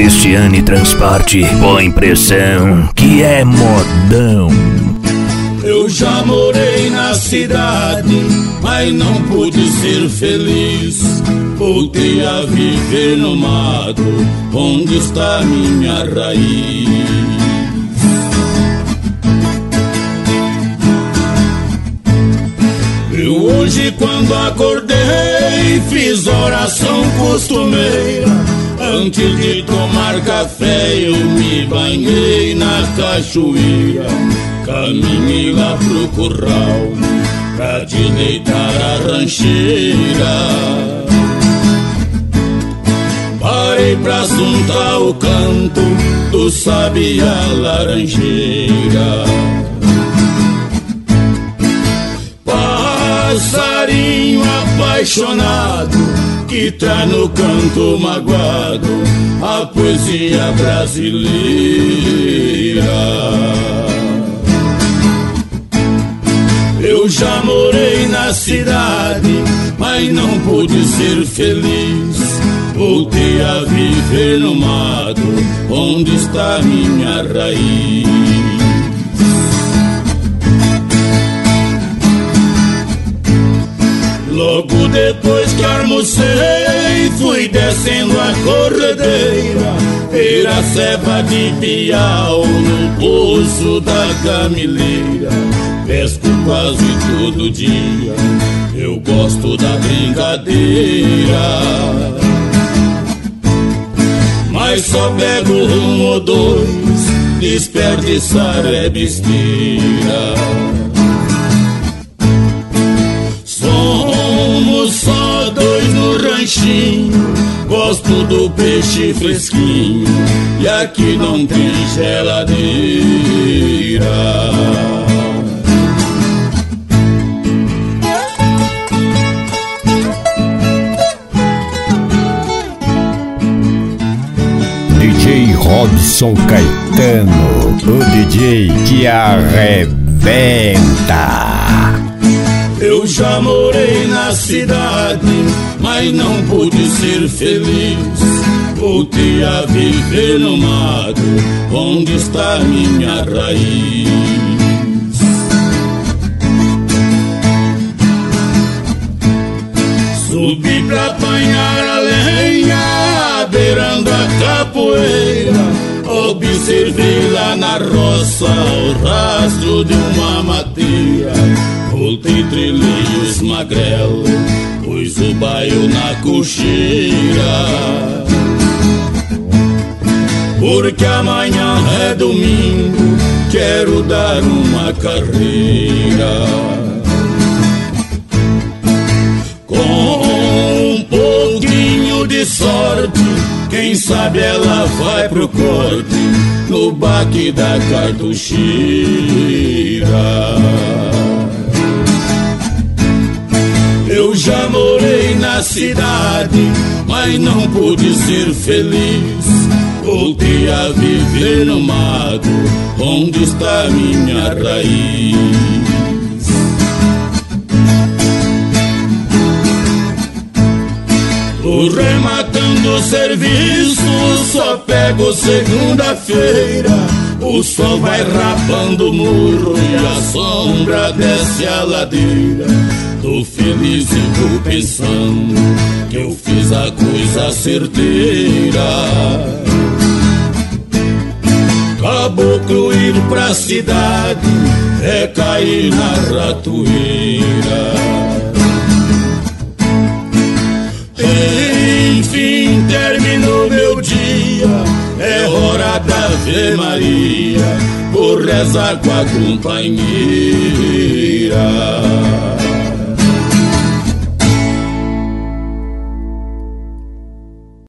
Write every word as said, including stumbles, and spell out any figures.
Cristiane Transporte, põe pressão que é modão. Eu já morei na cidade, mas não pude ser feliz. Voltei a viver no mato, onde está minha raiz. Eu hoje quando acordei, fiz oração costumeira. Antes de tomar café eu me banhei na cachoeira. Caminhei lá pro curral pra deleitar a rancheira. Parei pra juntar o canto do sabiá laranjeira. Passarinho apaixonado que tá no canto magoado a poesia brasileira. Eu já morei na cidade, mas não pude ser feliz. Voltei a viver no mato, onde está minha raiz. Logo depois que almocei, fui descendo a corredeira, ver a ceva de piau no poço da Gamileira. Pesco quase todo dia, eu gosto da brincadeira, mas só pego um ou dois, desperdiçar é besteira. Somos só dois no ranchinho, gosto do peixe fresquinho, e aqui não tem geladeira. D J Robson Caetano, o D J que arrebenta. Eu já morei na cidade, mas não pude ser feliz. Voltei a viver no mato, onde está minha raiz. Subi pra apanhar a lenha, beirando a capoeira. Observei lá na roça o rastro de uma mateira. Voltei, trilhei os magrelo, pus o baio na cocheira. Porque amanhã é domingo, quero dar uma carreira. Com um pouquinho de sorte, quem sabe ela vai pro corte, no baque da cartucheira. Eu já morei na cidade, mas não pude ser feliz. Voltei a viver no mato, onde está minha raiz. Tô rematando o serviço, só pego segunda-feira. O sol vai rapando o muro e a sombra desce a ladeira. Tô feliz e vou pensando que eu fiz a coisa certeira. Caboclo ir pra cidade é cair na ratoeira. Enfim, terminou meu dia, é hora da Ave Maria, vou rezar com a companheira.